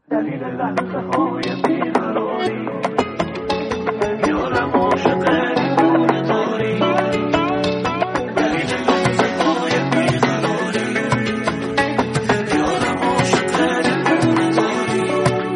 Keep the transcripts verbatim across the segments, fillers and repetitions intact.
دلیل لحظه های بیقراری یارم عاشق دیوونه داری دلیل لحظه های بیقراری یارم عاشق دیوونه داری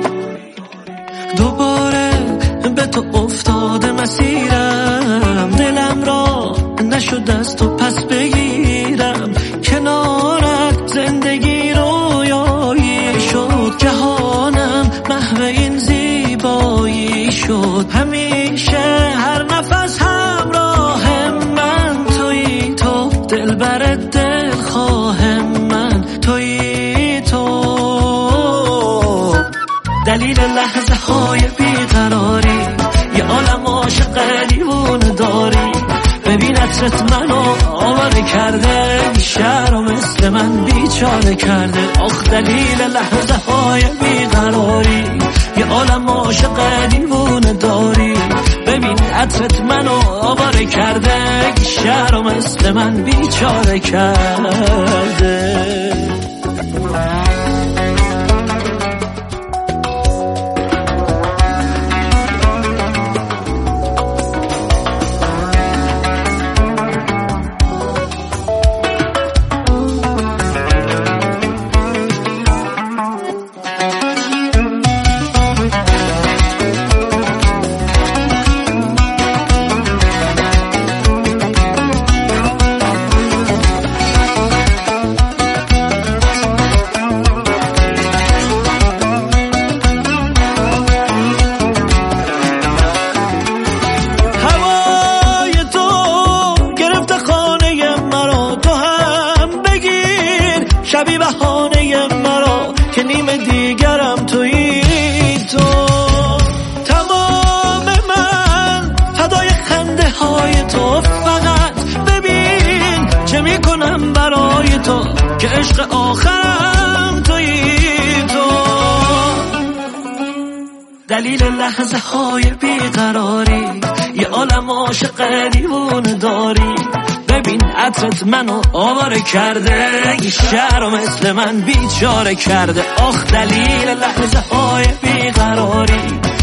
دوباره به تو افتاده مسیرم دلم را نشد از تو پس بگیرم کنارت زندگی رویایی شد جهانم محو این زیبایی شد همیشه هر نفس همراه من تویی تو دلبر دلخواه من تویی تو دلیل لحظه های بیقراری یه عالم عاشق دیوونه داری ببین عطرت منو آواره کرده شهر و مثل من بیچاره کرده آخ دلیل لحظه های بیقراری یه عالم عاشق دیوونه داری ببین عطرت منو آواره کرده شهر و مثل من بیچاره کرده شبی بهانه مرا که نیم دیگرم تویی تو تمام من فدای خنده های تو فقط ببین چه میکنم برای تو که عشق آخرم تویی تو دلیل لحظه های بیقراری یه عالم عاشق دیوونه داری ببین عطرت منو آواره کرده یه شهر و مثل من بیچاره کرده آخ دلیل لحظه های بیقراری